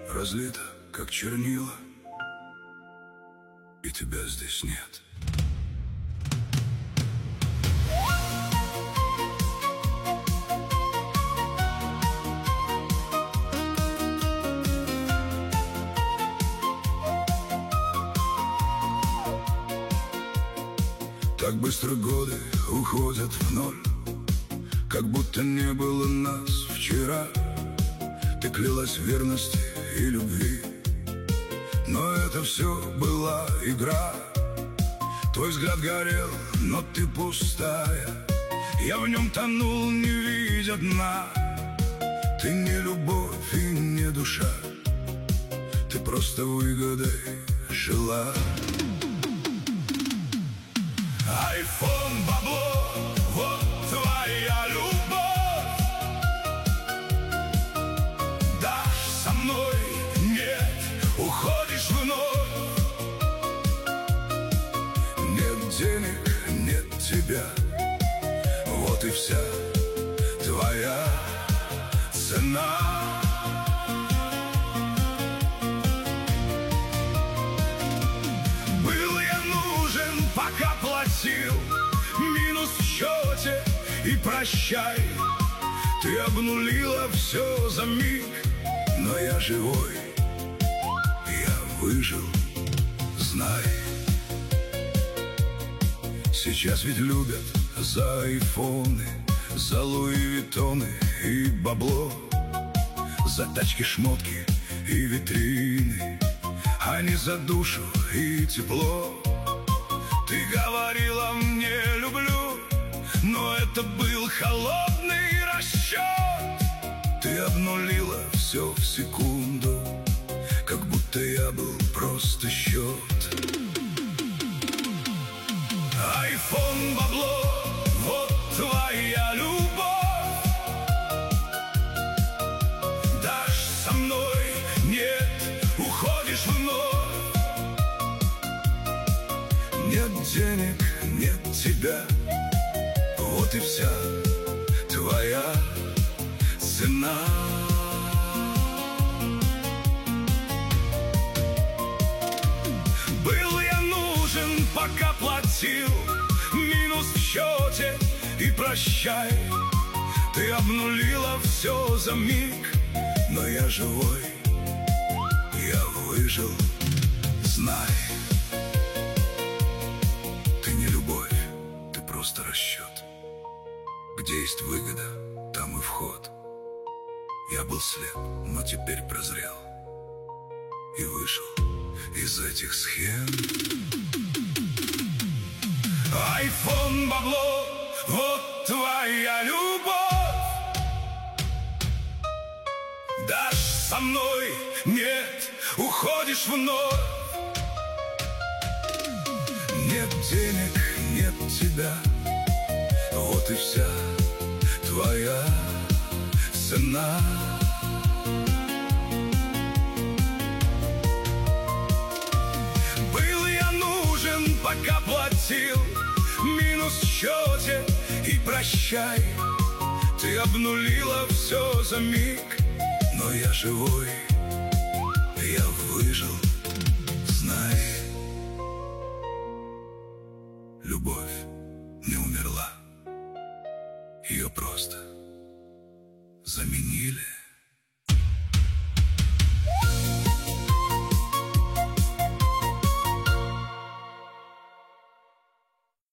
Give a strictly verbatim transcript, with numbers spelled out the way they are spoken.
разлита, как чернила, и тебя здесь нет. Так быстро годы уходят в ноль, как будто не было нас вчера. Ты клялась в верности и любви, но это все была игра. Твой взгляд горел, но ты пустая. Я в нем тонул, не видя дна. Ты не любовь и не душа, ты просто выгодой жила. Айфон, бабло, вот твоя любовь. Дашь со мной, нет, уходишь вновь. Нет денег, нет тебя, вот и вся твоя цена. Пока платил, минус в счете и прощай. Ты обнулила все за миг, но я живой, я выжил, знай. Сейчас ведь любят за айфоны, за Луи Виттоны и бабло, за тачки, шмотки и витрины, а не за душу и тепло. Ты говорила мне люблю, но это был холодный расчет. Ты обнулила все в секунду, как будто я был просто счет. Айфон, бабло, вот твоя любовь. Дашь со мной, нет, уходишь вновь. Нет денег, нет тебя, вот и вся твоя цена. Был я нужен, пока платил, минус в счете и прощай. Ты обнулила все за миг, но я живой, я выжил, знай. Просто расчет. Где есть выгода, там и вход. Я был слеп, но теперь прозрел и вышел из этих схем. Айфон, бабло, вот твоя любовь. Дашь со мной, нет, уходишь вновь. Нет денег, нет тебя, вот и вся твоя цена. Был я нужен, пока платил, минус в счете и прощай. Ты обнулила все за миг, но я живой, я выжил, знай. Любовь не умерла, ее просто заменили.